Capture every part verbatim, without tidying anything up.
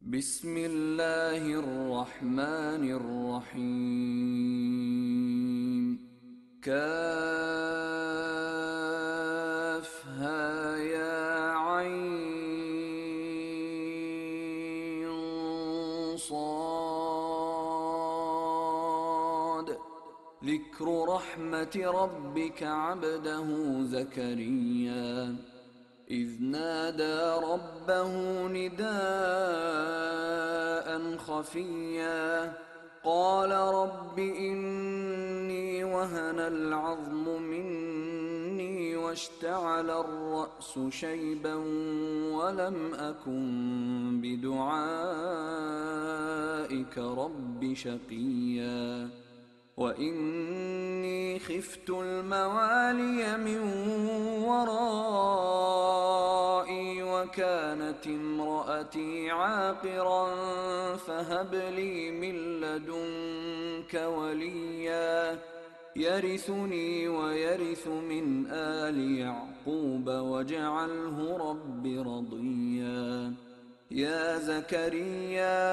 بسم الله الرحمن الرحيم. كافها يا عين صاد. ذكر رحمة ربك عبده زكريا إذ نادى ربه نداء خفيا قال رب إني وهن العظم مني واشتعل الرأس شيبا ولم أكن بدعائك رب شقيا وإني خفت الموالي من ورائي وكانت امرأتي عاقرا فهب لي من لدنك وليا يرثني ويرث من آل يعقوب واجعله رب رضيا. يا زكريا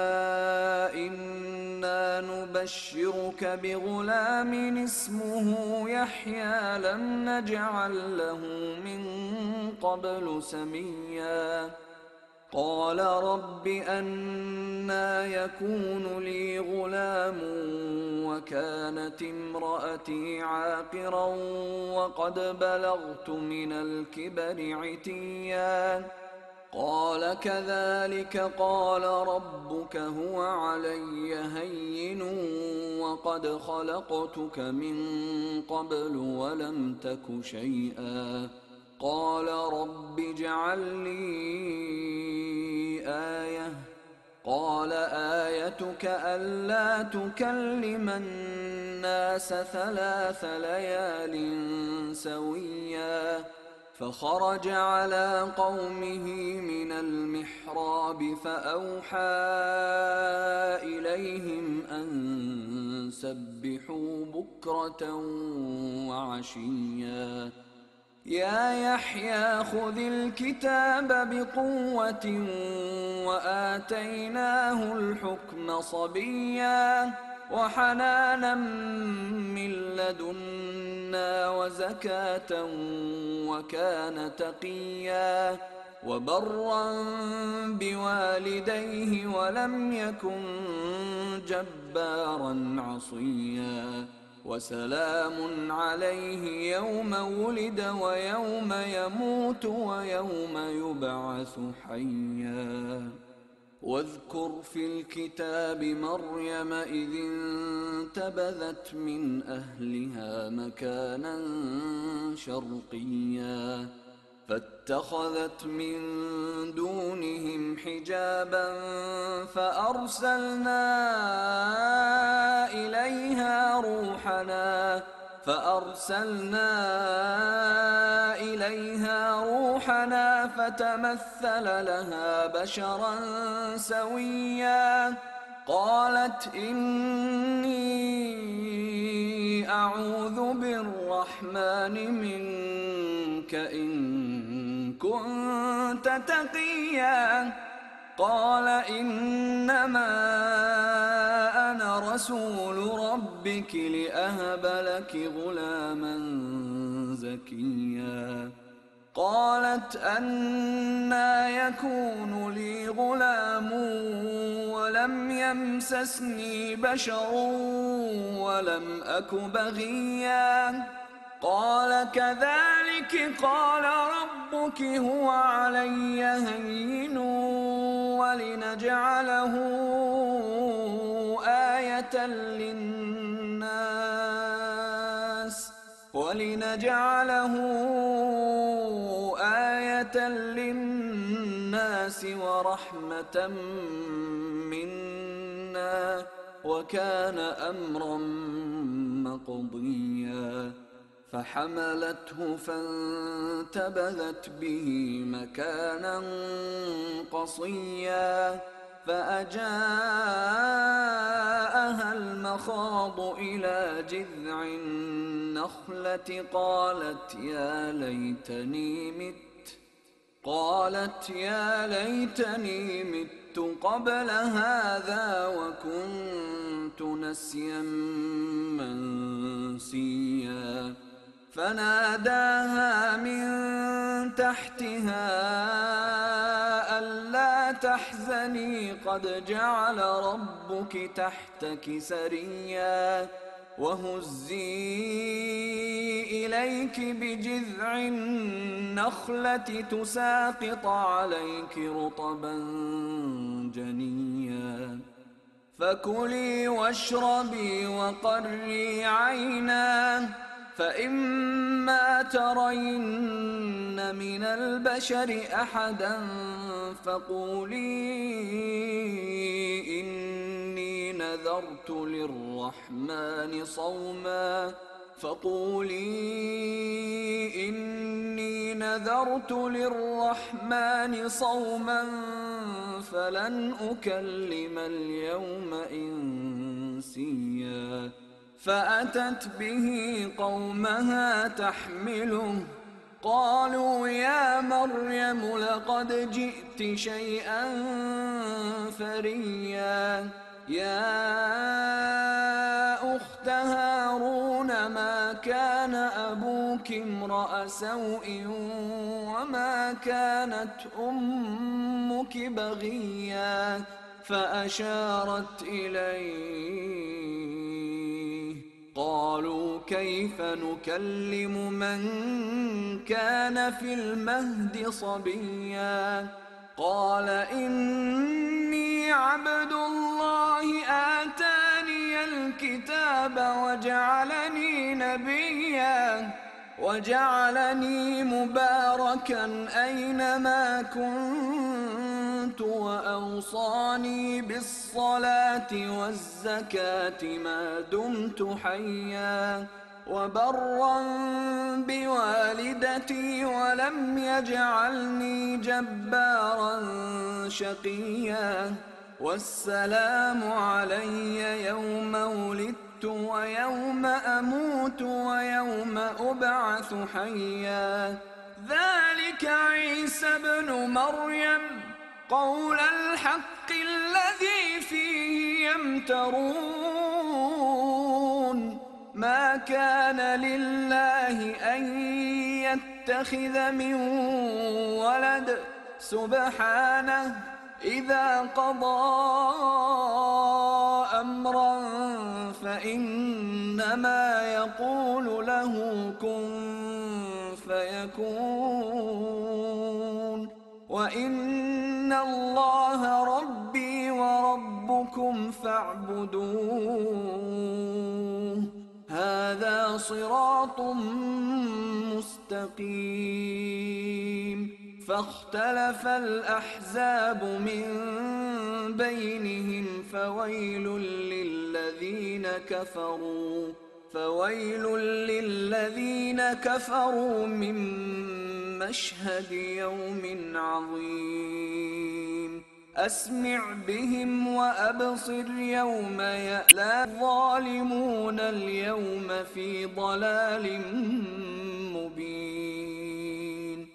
إنا نبشرك بغلام اسمه يحيى لم نجعل له من قبل سميا قال رب أنى يكون لي غلام وكانت امرأتي عاقرا وقد بلغت من الكبر عتيا قال كذلك قال ربك هو علي هين وقد خلقتك من قبل ولم تك شيئا قال رب اجعل لي آية قال آيتك ألا تكلم الناس ثلاث ليال سويا فخرج على قومه من المحراب فأوحى إليهم أن سبحوا بكرة وعشيا يا يحيى خذ الكتاب بقوة وآتيناه الحكم صبيا وحنانا من لدنا وزكاة وكان تقيا وبرا بوالديه ولم يكن جبارا عصيا وسلام عليه يوم ولد ويوم يموت ويوم يبعث حيا. واذكر في الكتاب مريم إذ انتبذت من أهلها مكانا شرقيا فاتخذت من دونهم حجابا فأرسلنا إليها روحنا فأرسلنا إليها روحنا فتمثل لها بشرا سويا قالت إني أعوذ بالرحمن منك إن كنت تقيا قال إنما أنا رسول ربك لأهب لك غلاما زكيا قالت أنى يكون لي غلام ولم يمسسني بشر ولم أك بغيا قال كذلك قال ربك هو علي هين ولنجعله آية للناس ولنجعله آية للناس ورحمة منا وكان أمرا مقضيا فحملته فانتبذت به مكانا قصيا فأجاءها المخاض إلى جذع النخلة قالت يا ليتني مت قالت يا ليتني مت مت قبل هذا وكنت نسيا منسيا فناداها من تحتها ألا تحزني قد جعل ربك تحتك سريا وهزي إليك بجذع النخلة تساقط عليك رطبا جنيا فكلي واشربي وقري عينا فإما ترين من البشر أحدا فقولي إني نذرت للرحمن صوما فقولي إني نذرت للرحمن صوما فلن أكلم اليوم إنسيا فأتت به قومها تحمله قالوا يا مريم لقد جئت شيئا فريا يا أخت هارون ما كان أبوك امرأ سوء وما كانت أمك بغيا فأشارت إليه قالوا كيف نكلم من كان في المهد صبيا قال إني عبد الله آتاني الكتاب وجعلني نبيا وجعلني مباركا أينما كنت وأوصاني بالصلاة والزكاة ما دمت حيا وبرا بوالدتي ولم يجعلني جبارا شقيا والسلام علي يوم ولدت ويوم أموت ويوم أبعث حيا ذلك عيسى ابن مريم قول الحق الذي فيه يمترون ما كان لله أن يتخذ من ولد سبحانه إذا قضى أمرا فإنما يقول له كن فيكون وإن الله ربي وربكم فاعبدوه هذا صراط مستقيم فاختلف الأحزاب من بينهم فويل للذين كفروا فويل للذين كفروا من مشهد يوم عظيم أسمع بهم وأبصر يوم يأتي الظالمون اليوم في ضلال مبين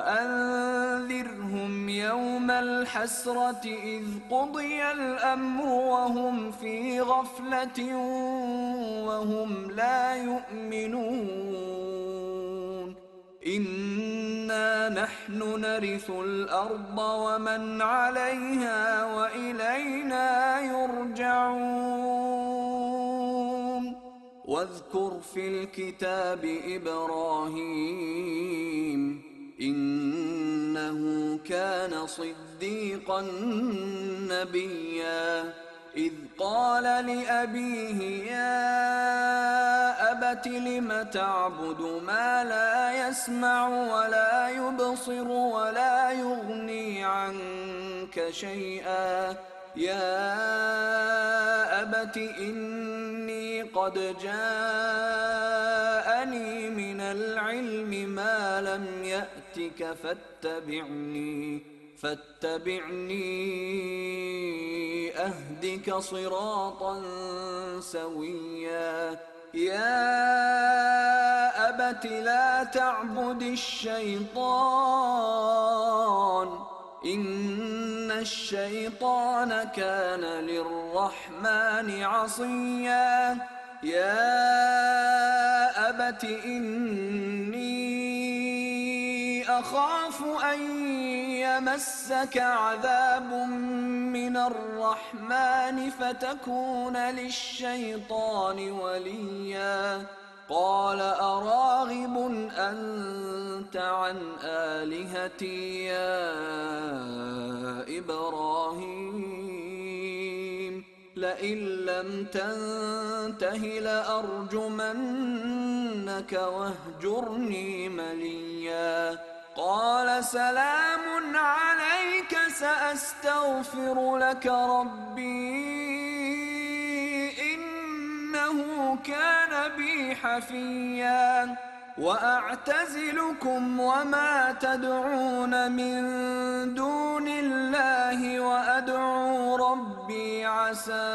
وأنذرهم يوم الحسرة إذ قضي الأمر وهم في غفلة وهم لا يؤمنون إنا نحن نرث الأرض ومن عليها وإلينا يرجعون واذكر في الكتاب إبراهيم إنه كان صديقا نبيا إذ قال لأبيه يا أبت لم تعبد ما لا يسمع ولا يبصر ولا يغني عنك شيئا يا أبت إني قد جاءني من العلم ما لم يأتك فاتبعني فاتبعني أهدك صراطا سويا يا أبت لا تعبد الشيطان إن الشيطان كان للرحمن عصيا يا أبت إني أخاف أن يمسك عذاب من الرحمن فتكون للشيطان وليا قال أراغب أنت عن آلهتي يا إبراهيم لئن لم تنته لأرجمنك واهجرني مليا قال سلام عليك سأستغفر لك ربي إنه كان بي حفيا وأعتزلكم وما تدعون من دون الله وأدعو ربي عسى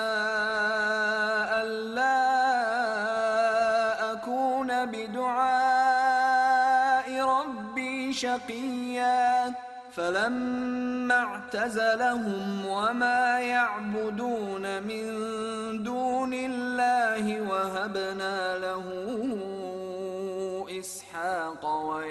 ألا أكون بدعاء ربي شقيا فلما اعتزلهم وما يعبدون من دون الله وهبنا له إسحاق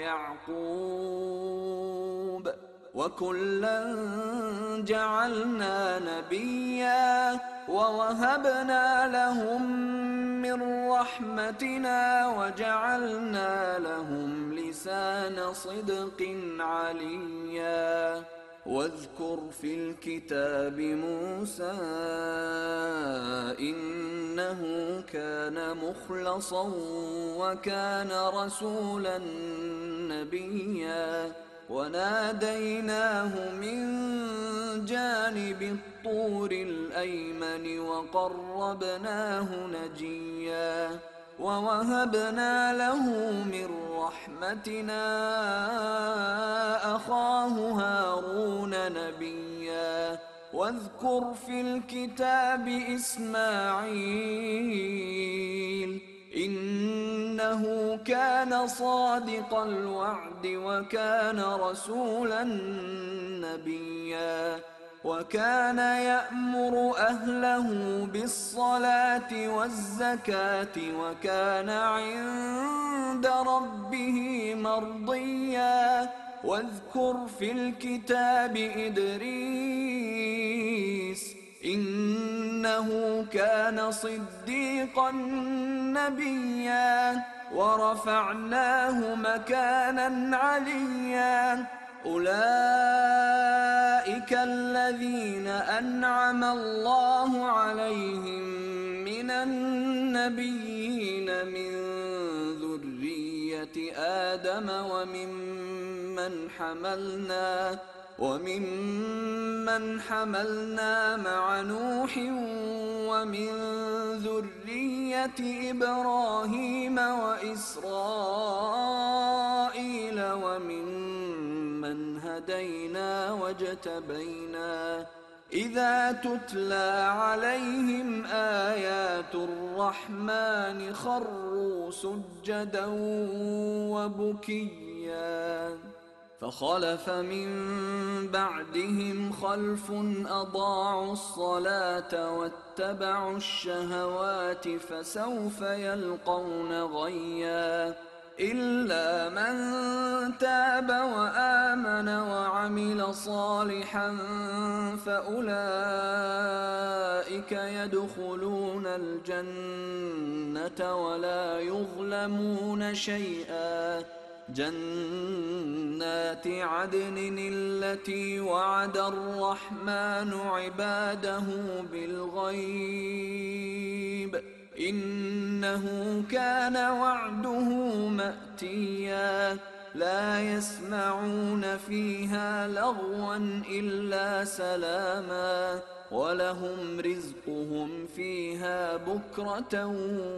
ويعقوب وكلا جعلنا نبيا ووهبنا لهم من رحمتنا وجعلنا لهم لسان صدق عليا واذكر في الكتاب موسى إنه كان مخلصا وكان رسولا نبيا وناديناه من جانب الطور الأيمن وقربناه نجيا ووهبنا له من رحمتنا أخاه هارون نبيا واذكر في الكتاب إسماعيل إنه كان صادق الوعد وكان رسولا نبيا وكان يأمر أهله بالصلاة والزكاة وكان عند ربه مرضيا واذكر في الكتاب إدريس إنه كان صديقا نبيا ورفعناه مكانا عليا أولئك الذين أنعم الله عليهم من النبيين من ذرية آدم وممن حملنا وممن حملنا مع نوح ومن ذرية إبراهيم وإسرائيل وممن هدينا واجتبينا إذا تتلى عليهم آيات الرحمن خروا سجدا وبكيا فخلف من بعدهم خلف أضاعوا الصلاة واتبعوا الشهوات فسوف يلقون غيا إلا من تاب وآمن وعمل صالحا فأولئك يدخلون الجنة ولا يظلمون شيئا جنات عدن التي وعد الرحمن عباده بالغيب إنه كان وعده مأتيا لا يسمعون فيها لغوا إلا سلاما ولهم رزقهم فيها بكرة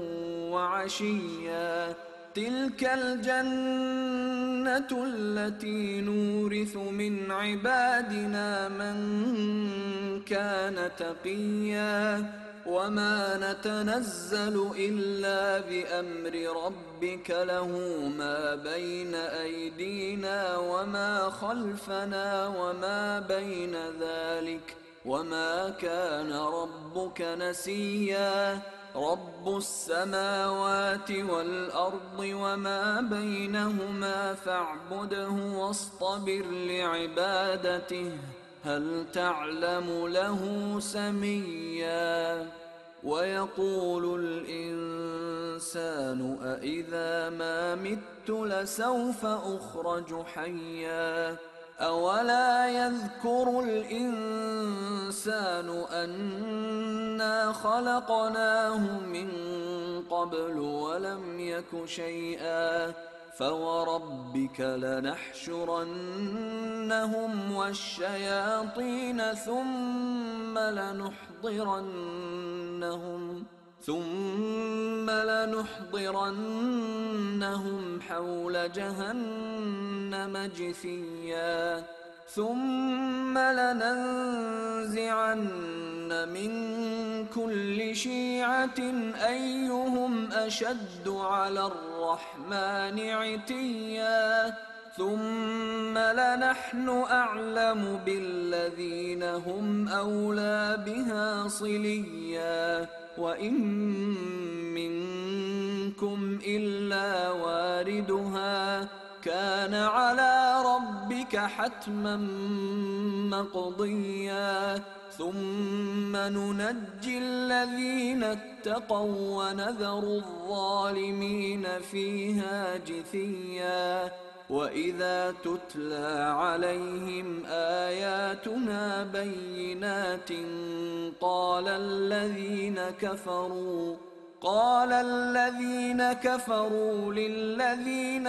وعشيا تلك الجنة التي نورث من عبادنا من كان تقيا وما نتنزل إلا بأمر ربك له ما بين أيدينا وما خلفنا وما بين ذلك وما كان ربك نسيا رب السماوات والأرض وما بينهما فاعبده واصطبر لعبادته هل تعلم له سميا ويقول الإنسان أإذا ما مت لسوف أخرج حيا أولا يذكر الإنسان أنا خلقناه من قبل ولم يك شيئا فوربك لنحشرنهم والشياطين ثم لنحضرنهم ثم لنحضرنهم حول جهنم جثيا ثم لننزعن من كل شيعة أيهم أشد على الرحمن عتيا ثم لنحن أعلم بالذين هم أولى بها صليا وإن منكم إلا واردها كان على ربك حتما مقضيا ثم ننجي الذين اتقوا ونذر الظالمين فيها جثيا وإذا تتلى عليهم آياتنا بينات قال الذين كفروا قال الذين كفروا للذين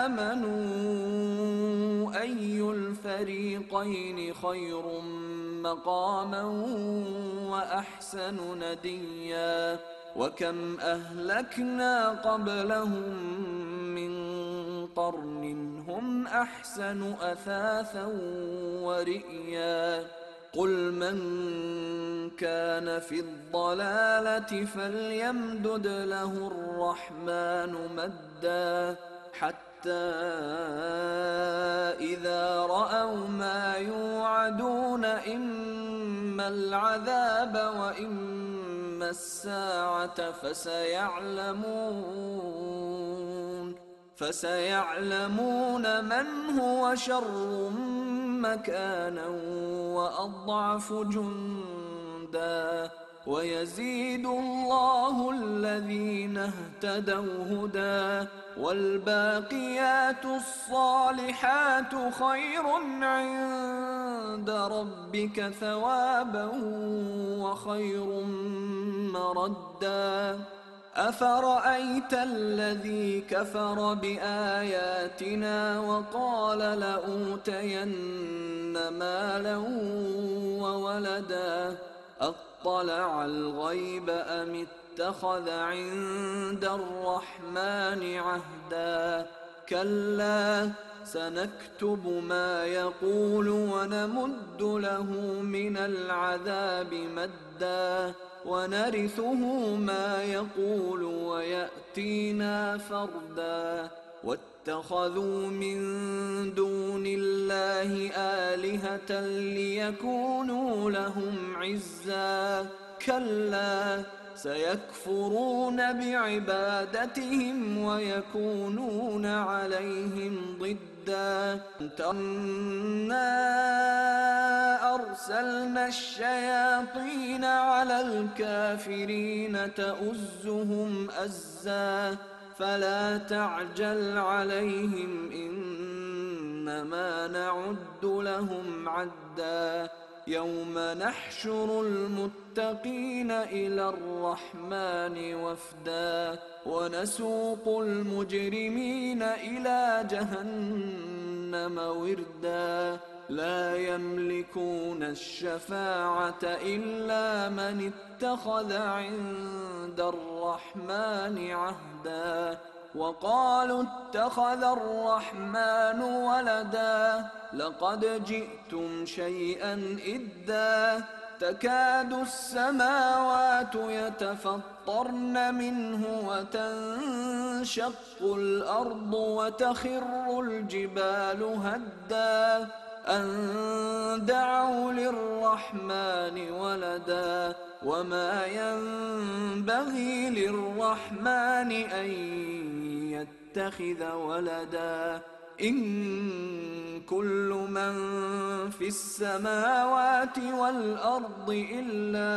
آمنوا أي الفريقين خير مقاما وأحسن نديا وكم أهلكنا قبلهم من قرن هم أحسن أثاثا ورئيا قل من كان في الضلالة فليمدد له الرحمن مدا حتى إذا رأوا ما يوعدون إما العذاب وإما الساعة فسيعلمون فسيعلمون من هو شر مكانا وأضعف جندا ويزيد الله الذين اهتدوا هدى والباقيات الصالحات خير عند ربك ثوابا وخير مردا أفرأيت الذي كفر بآياتنا وقال لأوتين مالا وولدا أطلع الغيب أم اتخذ عند الرحمن عهدا كلا سنكتب ما يقول ونمد له من العذاب مدا ونرثه ما يقول ويأتينا فردا واتخذوا من دون الله آلهة ليكونوا لهم عزا كلا سيكفرون بعبادتهم ويكونون عليهم ضدا إنا أرسلنا الشياطين على الكافرين تؤزهم أزا فلا تعجل عليهم إنما نعد لهم عدا يوم نحشر المتقين إلى الرحمن وفدا ونسوق المجرمين إلى جهنم وردا لا يملكون الشفاعة إلا من اتخذ عند الرحمن عهدا وقالوا اتخذ الرحمن ولدا لقد جئتم شيئا إدا تكاد السماوات يتفطرن منه وتنشق الأرض وتخر الجبال هدا أن دعوا للرحمن ولدا وما ينبغي للرحمن أن يتخذ ولدا إن كل من في السماوات والأرض إلا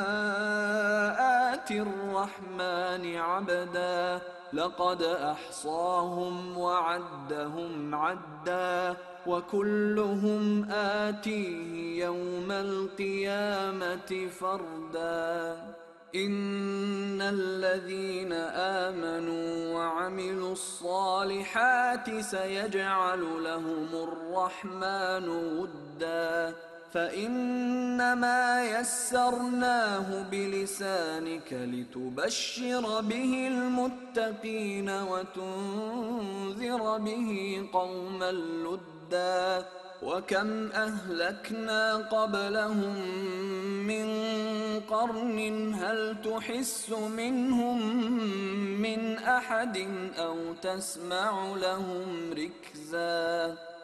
آتي الرحمن عبدا لقد أحصاهم وعدهم عدا وكلهم آتيه يوم القيامة فردا إن الذين آمنوا وعملوا الصالحات سيجعل لهم الرحمن ودا فإنما يسرناه بلسانك لتبشر به المتقين وتنذر به قوما لدا وكم أهلكنا قبلهم من قرن هل تحس منهم من أحد أو تسمع لهم ركزا